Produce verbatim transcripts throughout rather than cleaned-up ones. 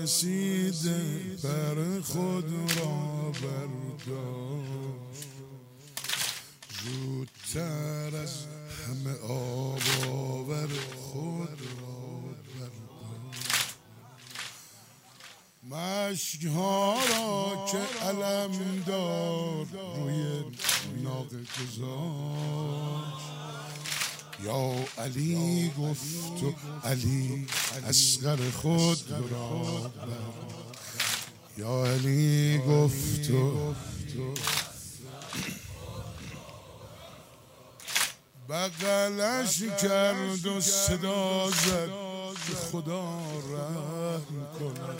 رسیده پر خود را برداشت، زودتر از همه آب آور خود را برداشت. مشک‌ها را که علمدار روی ناقه گذاشت، یا علی گفت و علی اصغر خود را برداشت. یا علی گفت و بغلش کرد و صدا زد که خدا رحم کند.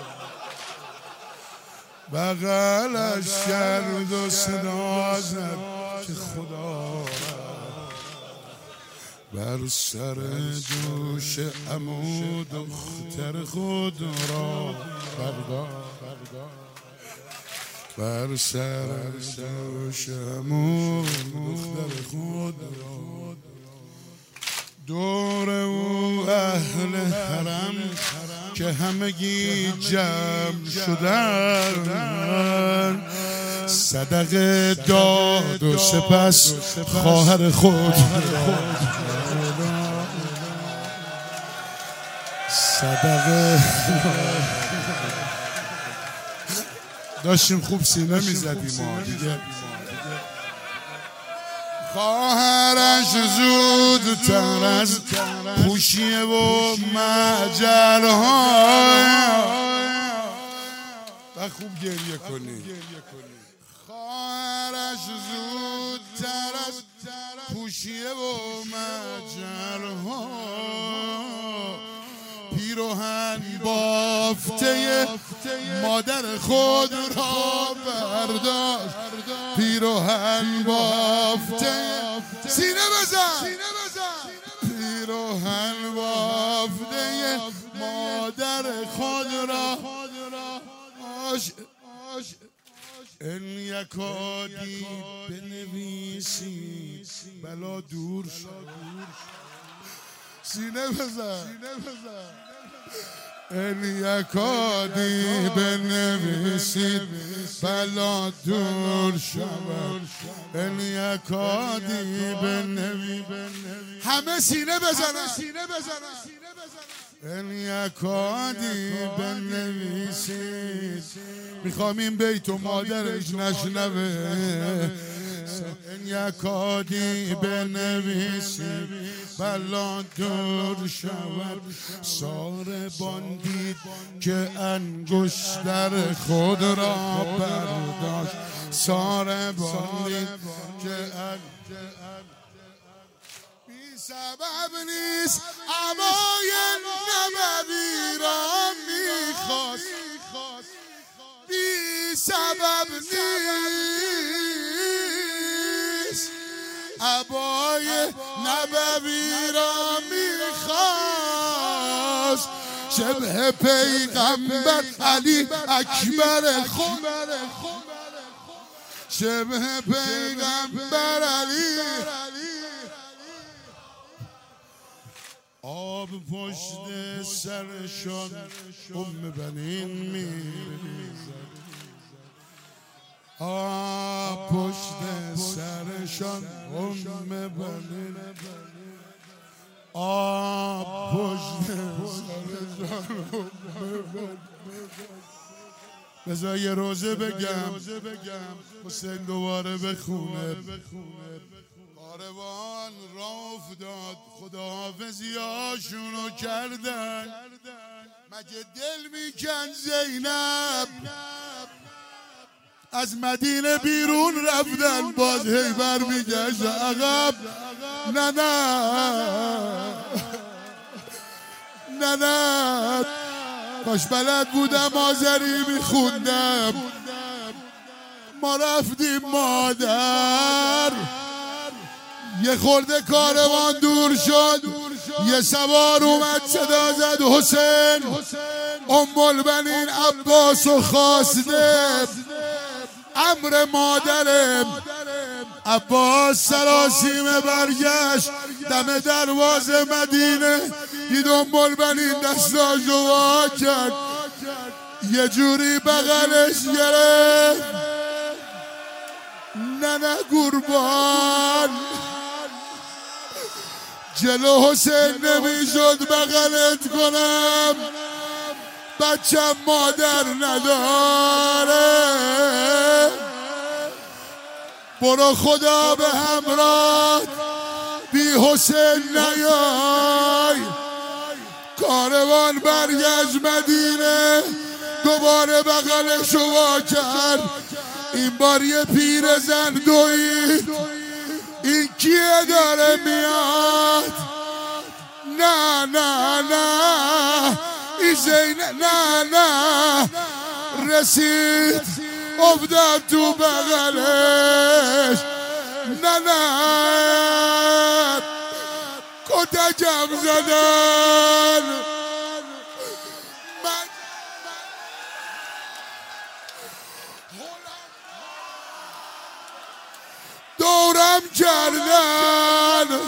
بغلش کرد و صدا زد که خدا بر سر دوش عمو دختر خود را برداشت. بر سر دوش عمو دختر خود را دور او اهل حرم که همگی جمع شدن، صدقه داد و سپس خواهر خود صدقه داشتیم خوب سینه میزدیم ما دیگه. خواهرش زودتر از خوشیه و مجرهای و خوب گریه کنی. خواهرش زودتر از پوشیه و مجرها پیراهن بافته مادر خود را برداشت. پیراهن بافته سینه بزن پیراهن بافته مادر خود را ان یکادی بنویسی بلا دور شد. سینه بزن ان یکادی بنویسید بلا دور شود. ان یکادی بنویسید همه سینه بزنن. ان یکادی بنویسید میخوام این بیت و مادرش نشنوه. ان یکادی بنویسید بلا دور شود. ساربان دید که انگشتر خود را برداشت. ساربان دید که بی سبب نیست عبای نبوی را میخواست. بی سبب نیست عبای نبوی را میخواست. شبه پیغمبر علی اکبر خود شبه پیغمبر علی آب پشت سرشان ام بنین میریزد. آب پشت سرشان ام بنین آب پشت سرشان ام بنین. بذار یه روزه بگم حسین دوباره بخونه. کاروان راه افتاد خداحافظیاشونو کردن. مگه دل میکن زینب از مدینه بیرون رفتن باز هی بر میگشت عقب. نه نه نه نه کاش بلد بودم آذری میخوندم. ما رفتیم مادر یه خورده کاروان دور شد. یه سوار اومد صدا زد حسین ام البنین عباس و خواسته. امر مادرم عباس سراسیمه برگشت دم دروازه مدینه دید ام البنین دستاشو وا کرد. یه جوری بغلش گرفت نه نه قربان جلو حسین نمیشد بغلت کنم بچم مادر نداره برو خدا به همراه بی حسین نیای کاروان برگشت مدینه دوباره بغلشو وا کرد این بار یه پیرزن دوید این کیه داره میاد نه نه نه این زین نه نه رسید افتاد تو بغلش نه نه کتکم زدن من دورم کردن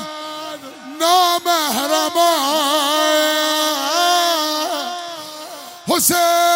نامحرمان حسین